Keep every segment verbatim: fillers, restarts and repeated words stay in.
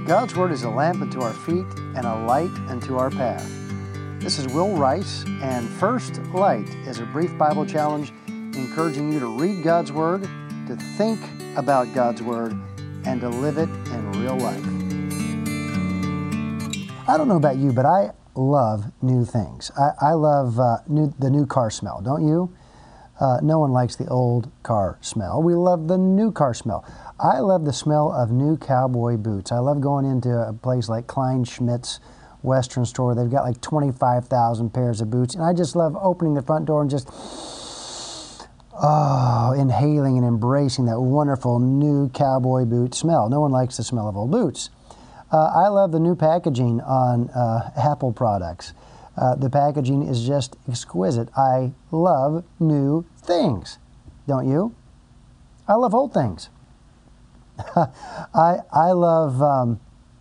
God's Word is a lamp unto our feet and a light unto our path. This is Will Rice, and First Light is a brief Bible challenge encouraging you to read God's Word, to think about God's Word, and to live it in real life. I don't know about you, but I love new things. I, I love uh, new, the new car smell, don't you? Uh, no one likes the old car smell. We love the new car smell. I love the smell of new cowboy boots. I love going into a place like Klein Schmidt's Western store. They've got like twenty-five thousand pairs of boots, and I just love opening the front door and just, oh, inhaling and embracing that wonderful new cowboy boot smell. No one likes the smell of old boots. Uh, I love the new packaging on uh, Apple products. Uh, the packaging is just exquisite. I love new things, don't you? I love old things. I I love um,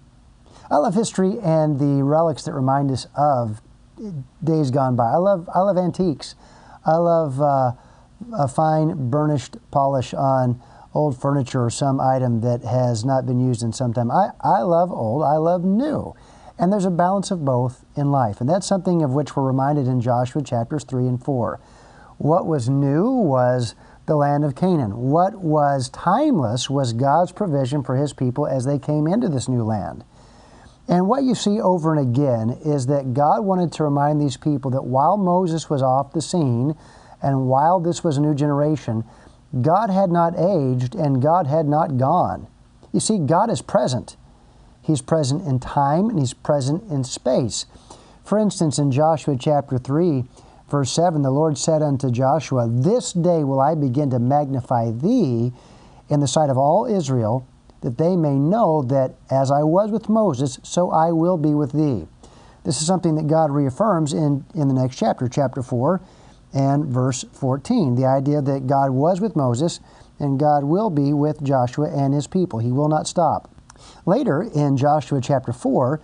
I love history and the relics that remind us of days gone by. I love I love antiques. I love uh, a fine burnished polish on old furniture or some item that has not been used in some time. I, I love old. I love new. And there's a balance of both in life. And that's something of which we're reminded in Joshua chapters three and four. What was new was the land of Canaan. What was timeless was God's provision for His people as they came into this new land. And what you see over and again is that God wanted to remind these people that while Moses was off the scene and while this was a new generation, God had not aged and God had not gone. You see, God is present. He's present in time and He's present in space. For instance, in Joshua chapter three, verse seven, the Lord said unto Joshua, "This day will I begin to magnify thee in the sight of all Israel, that they may know that as I was with Moses, so I will be with thee." This is something that God reaffirms in, in the next chapter, chapter four and verse fourteen. The idea that God was with Moses and God will be with Joshua and his people. He will not stop. Later, in Joshua chapter four,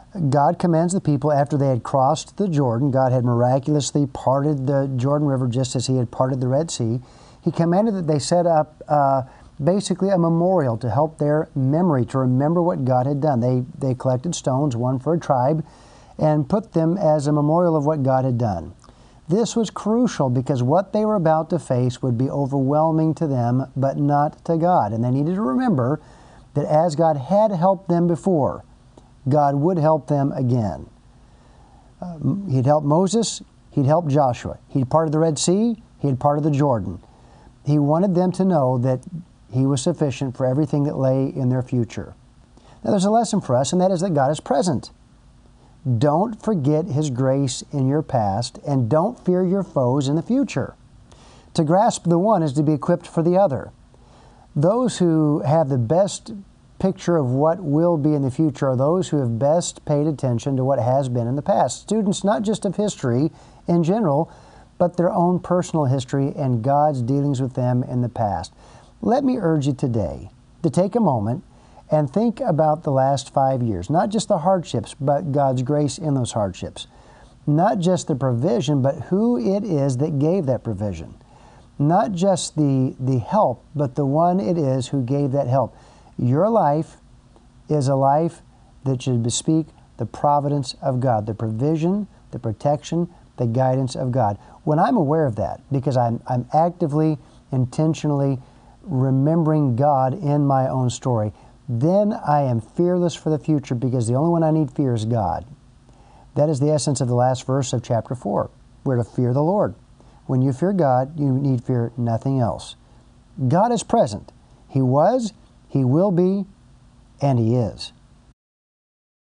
God commands the people after they had crossed the Jordan. God had miraculously parted the Jordan River just as He had parted the Red Sea. He commanded that they set up uh, basically a memorial to help their memory, to remember what God had done. They, they collected stones, one for a tribe, and put them as a memorial of what God had done. This was crucial because what they were about to face would be overwhelming to them, but not to God. And they needed to remember that as God had helped them before, God would help them again. Uh, he'd helped Moses, He'd helped Joshua. He'd parted the Red Sea, He had parted the Jordan. He wanted them to know that He was sufficient for everything that lay in their future. Now there's a lesson for us, and that is that God is present. Don't forget His grace in your past, and don't fear your foes in the future. To grasp the one is to be equipped for the other. Those who have the best picture of what will be in the future are those who have best paid attention to what has been in the past. Students not just of history in general, but their own personal history and God's dealings with them in the past. Let me urge you today to take a moment and think about the last five years, not just the hardships, but God's grace in those hardships. Not just the provision, but who it is that gave that provision. Not just the, the help, but the one it is who gave that help. Your life is a life that should bespeak the providence of God, the provision, the protection, the guidance of God. When I'm aware of that, because I'm, I'm actively, intentionally remembering God in my own story, then I am fearless for the future because the only one I need fear is God. That is the essence of the last verse of chapter four. We're to fear the Lord. When you fear God, you need fear nothing else. God is present. He was, He will be, and He is.